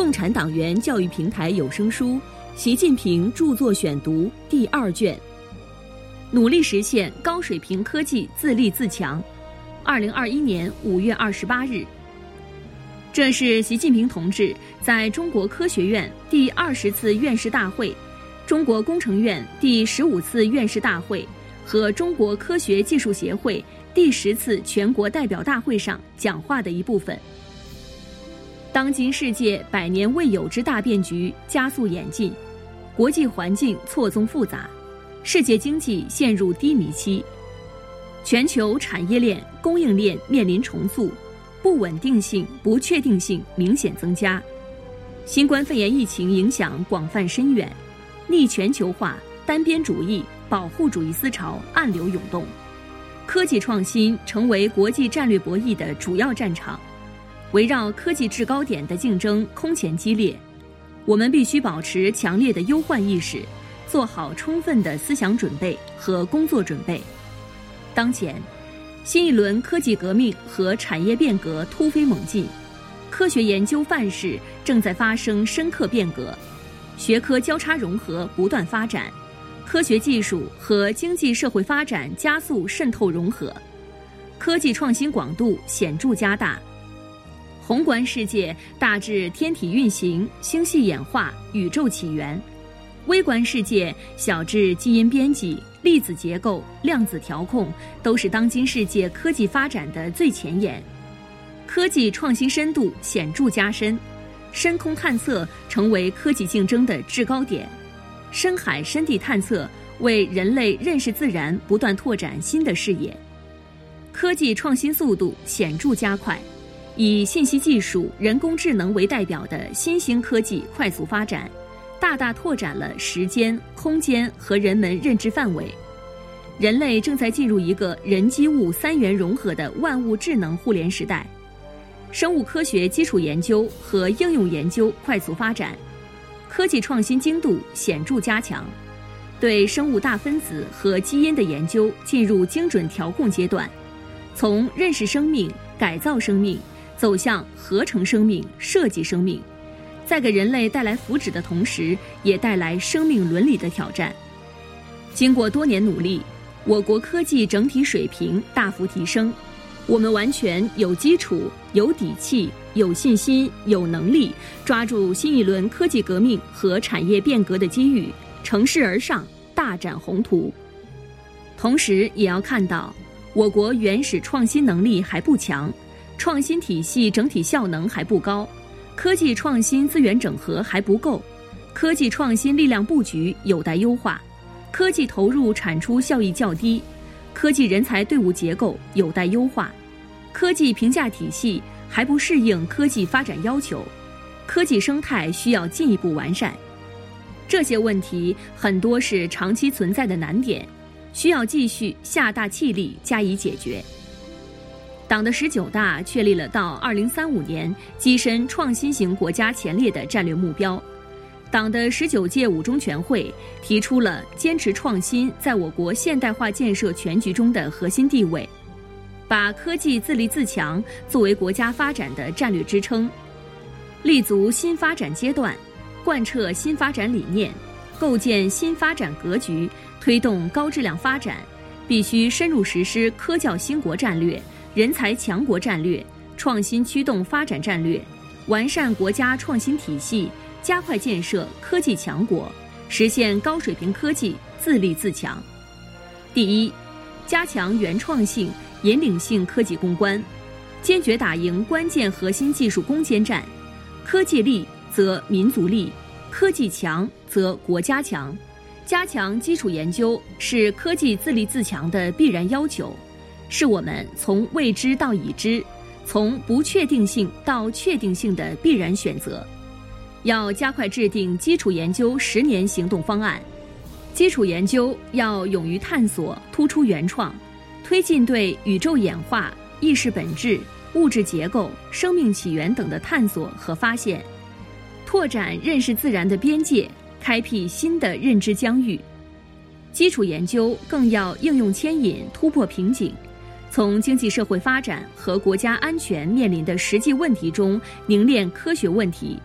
共产党员教育平台有声书《习近平著作选读》第2卷，努力实现高水平科技自立自强。2021年5月28日，这是习近平同志在中国科学院第20次院士大会、中国工程院第15次院士大会和中国科学技术协会第10次全国代表大会上讲话的一部分。当今世界100年未有之大变局加速演进，国际环境错综复杂，世界经济陷入低迷期，全球产业链、供应链面临重塑，不稳定性、不确定性明显增加。新冠肺炎疫情影响广泛深远，逆全球化、单边主义、保护主义思潮暗流涌动，科技创新成为国际战略博弈的主要战场。围绕科技制高点的竞争空前激烈，我们必须保持强烈的忧患意识，做好充分的思想准备和工作准备。当前，新一轮科技革命和产业变革突飞猛进，科学研究范式正在发生深刻变革，学科交叉融合不断发展，科学技术和经济社会发展加速渗透融合，科技创新广度显著加大。宏观世界大至天体运行、星系演化、宇宙起源，微观世界小至基因编辑、粒子结构、量子调控，都是当今世界科技发展的最前沿。科技创新深度显著加深，深空探测成为科技竞争的制高点，深海深地探测为人类认识自然不断拓展新的视野。科技创新速度显著加快，以信息技术、人工智能为代表的新兴科技快速发展，大大拓展了时间、空间和人们认知范围。人类正在进入一个人机物3元融合的万物智能互联时代。生物科学基础研究和应用研究快速发展，科技创新精度显著加强，对生物大分子和基因的研究进入精准调控阶段，从认识生命、改造生命走向合成生命、设计生命，在给人类带来福祉的同时，也带来生命伦理的挑战。经过多年努力，我国科技整体水平大幅提升，我们完全有基础、有底气、有信心、有能力抓住新一轮科技革命和产业变革的机遇，乘势而上，大展宏图。同时也要看到，我国原始创新能力还不强，创新体系整体效能还不高，科技创新资源整合还不够，科技创新力量布局有待优化，科技投入产出效益较低，科技人才队伍结构有待优化，科技评价体系还不适应科技发展要求，科技生态需要进一步完善。这些问题很多是长期存在的难点，需要继续下大气力加以解决。党的19大确立了到2035年跻身创新型国家前列的战略目标。党的19届五中全会提出了坚持创新在我国现代化建设全局中的核心地位，把科技自立自强作为国家发展的战略支撑，立足新发展阶段，贯彻新发展理念，构建新发展格局，推动高质量发展，必须深入实施科教兴国战略、人才强国战略、创新驱动发展战略，完善国家创新体系，加快建设科技强国，实现高水平科技自立自强。第一，加强原创性、引领性科技攻关，坚决打赢关键核心技术攻坚战。科技力则民族力，科技强则国家强。加强基础研究是科技自立自强的必然要求，是我们从未知到已知、从不确定性到确定性的必然选择。要加快制定基础研究10年行动方案，基础研究要勇于探索，突出原创，推进对宇宙演化、意识本质、物质结构、生命起源等的探索和发现，拓展认识自然的边界，开辟新的认知疆域。基础研究更要应用牵引，突破瓶颈，从经济社会发展和国家安全面临的实际问题中凝练科学问题，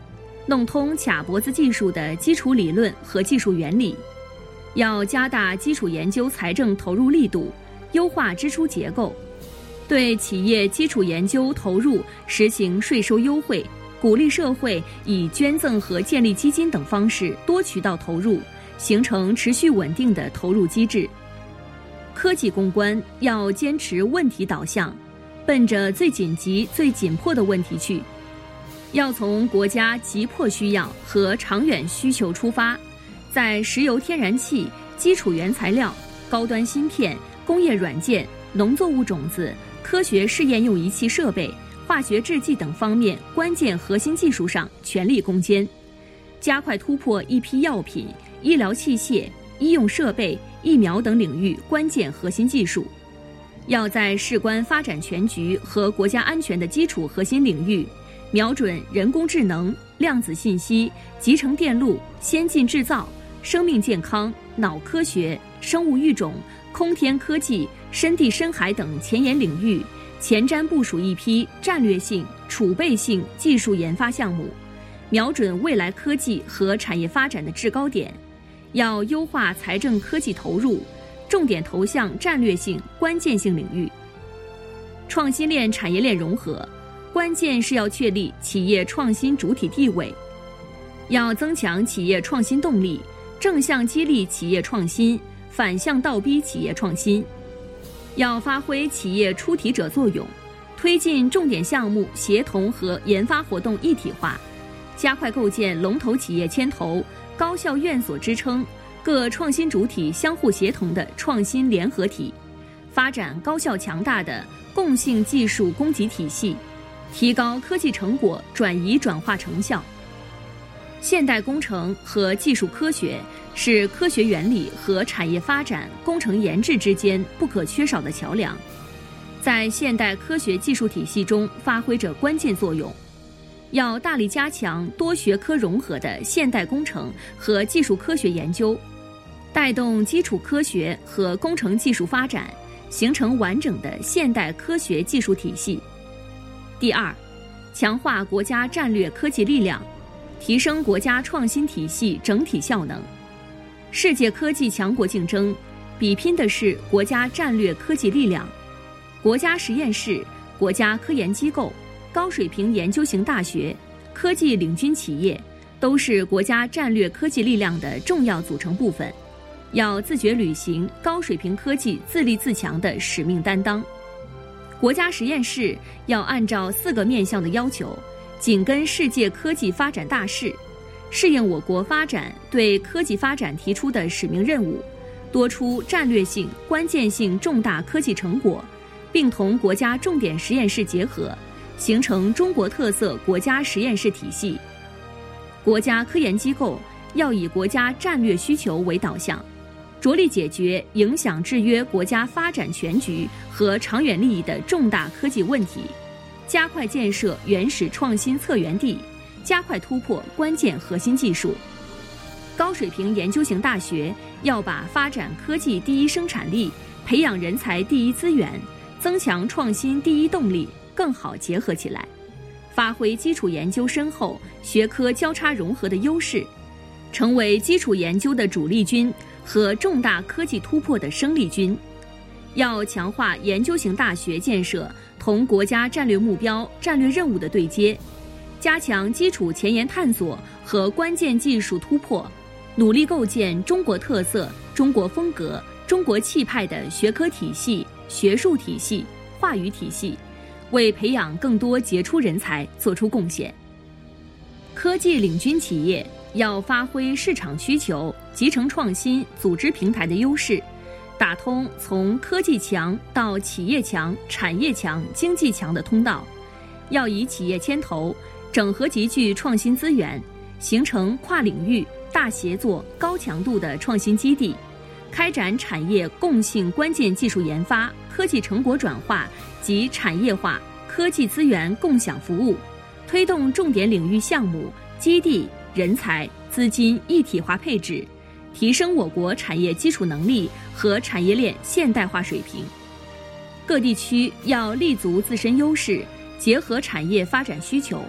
弄通卡脖子技术的基础理论和技术原理，要加大基础研究财政投入力度，优化支出结构，对企业基础研究投入实行税收优惠，鼓励社会以捐赠和建立基金等方式多渠道投入，形成持续稳定的投入机制。科技攻关要坚持问题导向，奔着最紧急、最紧迫的问题去。要从国家急迫需要和长远需求出发，在石油天然气、基础原材料、高端芯片、工业软件、农作物种子、科学试验用仪器设备、化学制剂等方面关键核心技术上全力攻坚，加快突破一批药品、医疗器械、医用设备、疫苗等领域关键核心技术。要在事关发展全局和国家安全的基础核心领域，瞄准人工智能、量子信息、集成电路、先进制造、生命健康、脑科学、生物育种、空天科技、深地深海等前沿领域，前瞻部署一批战略性、储备性技术研发项目，瞄准未来科技和产业发展的制高点。要优化财政科技投入，重点投向战略性、关键性领域。创新链产业链融合，关键是要确立企业创新主体地位，要增强企业创新动力，正向激励企业创新，反向倒逼企业创新。要发挥企业出题者作用，推进重点项目协同和研发活动一体化，加快构建龙头企业牵头、高校院所支撑、各创新主体相互协同的创新联合体，发展高效强大的共性技术供给体系，提高科技成果转移转化成效。现代工程和技术科学是科学原理和产业发展、工程研制之间不可缺少的桥梁，在现代科学技术体系中发挥着关键作用。要大力加强多学科融合的现代工程和技术科学研究，带动基础科学和工程技术发展，形成完整的现代科学技术体系。第二，强化国家战略科技力量，提升国家创新体系整体效能。世界科技强国竞争，比拼的是国家战略科技力量。国家实验室、国家科研机构、高水平研究型大学、科技领军企业都是国家战略科技力量的重要组成部分，要自觉履行高水平科技自立自强的使命担当。国家实验室要按照4个面向的要求，紧跟世界科技发展大势，适应我国发展对科技发展提出的使命任务，多出战略性、关键性重大科技成果，并同国家重点实验室结合，形成中国特色国家实验室体系。国家科研机构要以国家战略需求为导向，着力解决影响制约国家发展全局和长远利益的重大科技问题，加快建设原始创新策源地，加快突破关键核心技术。高水平研究型大学要把发展科技第一生产力、培养人才第一资源、增强创新第一动力更好结合起来，发挥基础研究深厚、学科交叉融合的优势，成为基础研究的主力军和重大科技突破的生力军。要强化研究型大学建设同国家战略目标、战略任务的对接，加强基础前沿探索和关键技术突破，努力构建中国特色、中国风格、中国气派的学科体系、学术体系、话语体系，为培养更多杰出人才做出贡献。科技领军企业要发挥市场需求、集成创新、组织平台的优势，打通从科技强到企业强、产业强、经济强的通道，要以企业牵头，整合集聚创新资源，形成跨领域、大协作、高强度的创新基地，开展产业共性关键技术研发、科技成果转化及产业化、科技资源共享服务，推动重点领域项目、基地、人才、资金一体化配置，提升我国产业基础能力和产业链现代化水平。各地区要立足自身优势，结合产业发展需求，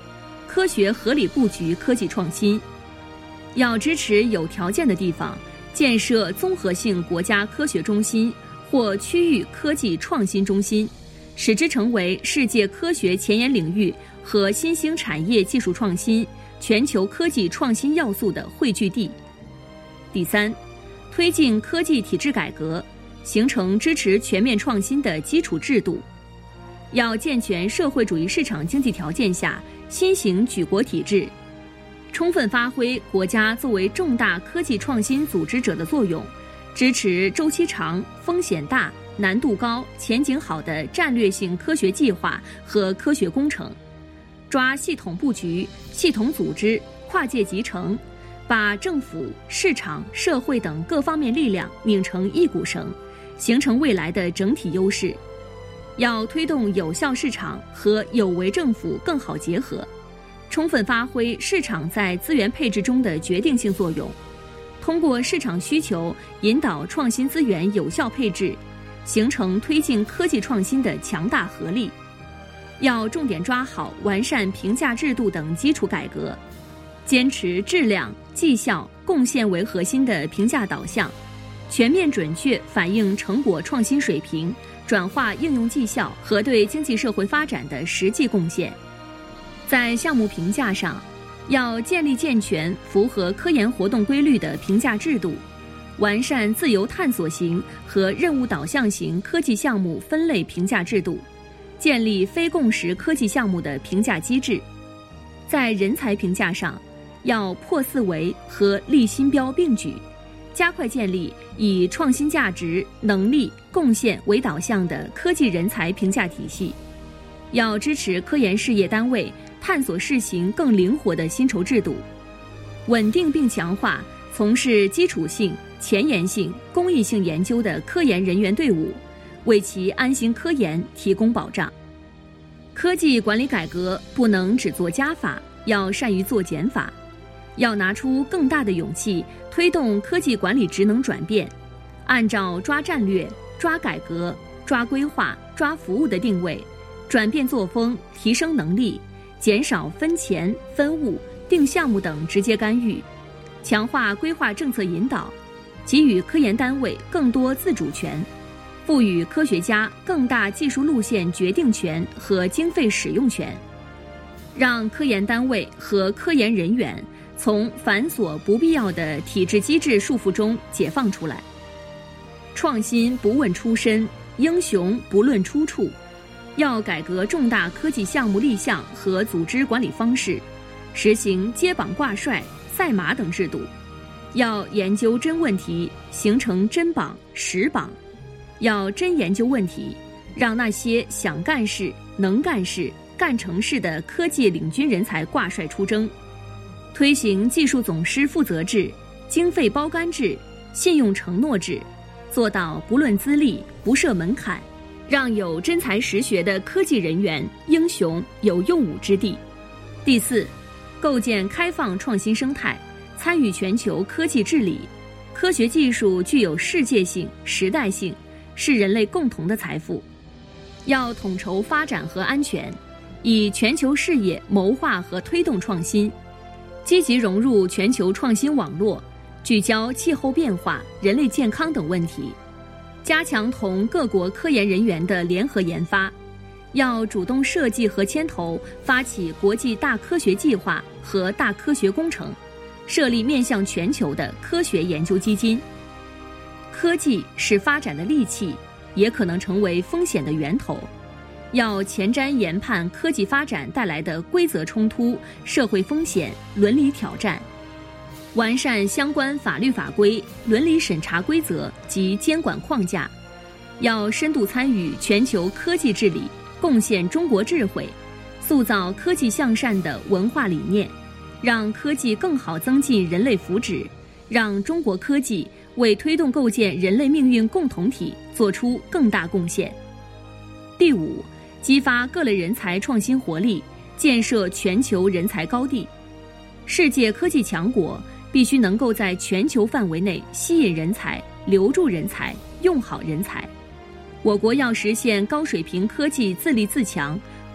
科学合理布局科技创新。要支持有条件的地方建设综合性国家科学中心或区域科技创新中心，使之成为世界科学前沿领域和新兴产业技术创新、全球科技创新要素的汇聚地。第三，推进科技体制改革，形成支持全面创新的基础制度。要健全社会主义市场经济条件下新型举国体制，充分发挥国家作为重大科技创新组织者的作用，支持周期长、风险大、难度高、前景好的战略性科学计划和科学工程，抓系统布局、系统组织、跨界集成，把政府、市场、社会等各方面力量拧成一股绳，形成未来的整体优势。要推动有效市场和有为政府更好结合，充分发挥市场在资源配置中的决定性作用，通过市场需求引导创新资源有效配置，形成推进科技创新的强大合力。要重点抓好完善评价制度等基础改革，坚持质量、绩效、贡献为核心的评价导向，全面准确反映成果创新水平，转化应用绩效和对经济社会发展的实际贡献。在项目评价上，要建立健全符合科研活动规律的评价制度，完善自由探索型和任务导向型科技项目分类评价制度，建立非共识科技项目的评价机制。在人才评价上，要破四维和立新标并举，加快建立以创新价值、能力、贡献为导向的科技人才评价体系。要支持科研事业单位探索试行更灵活的薪酬制度，稳定并强化从事基础性、前沿性、公益性研究的科研人员队伍，为其安心科研提供保障。科技管理改革不能只做加法，要善于做减法，要拿出更大的勇气推动科技管理职能转变，按照抓战略、抓改革、抓规划、抓服务的定位，转变作风，提升能力，减少分钱、分务、定项目等直接干预，强化规划政策引导，给予科研单位更多自主权，赋予科学家更大技术路线决定权和经费使用权，让科研单位和科研人员从繁琐不必要的体制机制束缚中解放出来。创新不问出身，英雄不论出处，要改革重大科技项目立项和组织管理方式，实行接榜挂帅、赛马等制度，要研究真问题，形成真榜、实榜，要真研究问题，让那些想干事、能干事、干成事的科技领军人才挂帅出征，推行技术总师负责制、经费包干制、信用承诺制，做到不论资历、不设门槛，让有真才实学的科技人员、英雄有用武之地。第四，构建开放创新生态，参与全球科技治理。科学技术具有世界性、时代性，是人类共同的财富。要统筹发展和安全，以全球视野谋划和推动创新，积极融入全球创新网络，聚焦气候变化、人类健康等问题，加强同各国科研人员的联合研发，要主动设计和牵头发起国际大科学计划和大科学工程，设立面向全球的科学研究基金。科技是发展的利器，也可能成为风险的源头，要前瞻研判科技发展带来的规则冲突、社会风险、伦理挑战，完善相关法律法规、伦理审查规则及监管框架，要深度参与全球科技治理，贡献中国智慧，塑造科技向善的文化理念，让科技更好增进人类福祉，让中国科技为推动构建人类命运共同体做出更大贡献。第五，激发各类人才创新活力，建设全球人才高地。世界科技强国必须能够在全球范围内吸引人才、留住人才、用好人才。我国要实现高水平科技自立自强，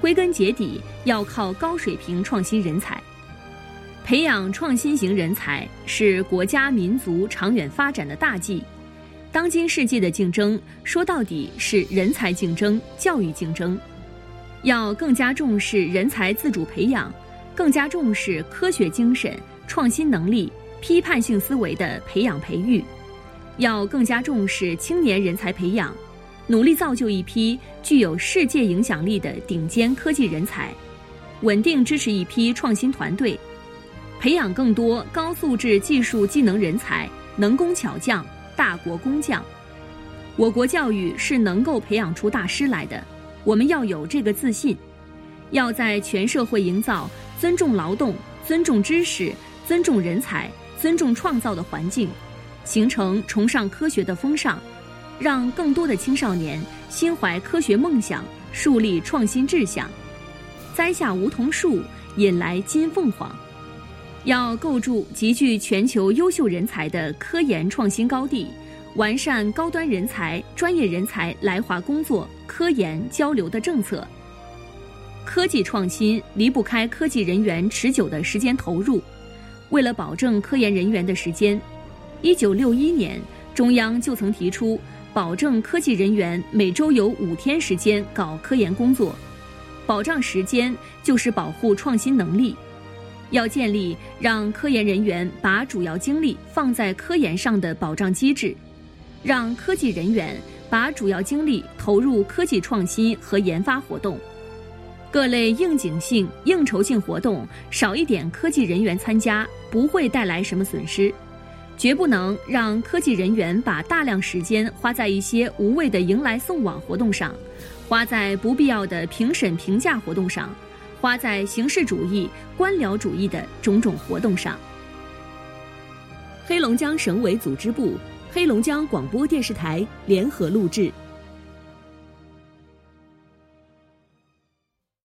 归根结底要靠高水平创新人才。培养创新型人才是国家民族长远发展的大计。当今世界的竞争，说到底是人才竞争、教育竞争。要更加重视人才自主培养，更加重视科学精神、创新能力、批判性思维的培养培育。要更加重视青年人才培养，努力造就一批具有世界影响力的顶尖科技人才，稳定支持一批创新团队，培养更多高素质技术技能人才，能工巧匠、大国工匠。我国教育是能够培养出大师来的，我们要有这个自信。要在全社会营造尊重劳动、尊重知识、尊重人才、尊重创造的环境，形成崇尚科学的风尚，让更多的青少年心怀科学梦想，树立创新志向，栽下梧桐树，引来金凤凰。要构筑集聚全球优秀人才的科研创新高地，完善高端人才、专业人才来华工作、科研交流的政策。科技创新离不开科技人员持久的时间投入。为了保证科研人员的时间，1961年中央就曾提出，保证科技人员每周有5天时间搞科研工作。保障时间就是保护创新能力。要建立让科研人员把主要精力放在科研上的保障机制，让科技人员把主要精力投入科技创新和研发活动。各类应景性、应酬性活动少一点科技人员参加，不会带来什么损失。绝不能让科技人员把大量时间花在一些无谓的迎来送往活动上，花在不必要的评审评价活动上，花在形式主义、官僚主义的种种活动上。黑龙江省委组织部、黑龙江广播电视台联合录制。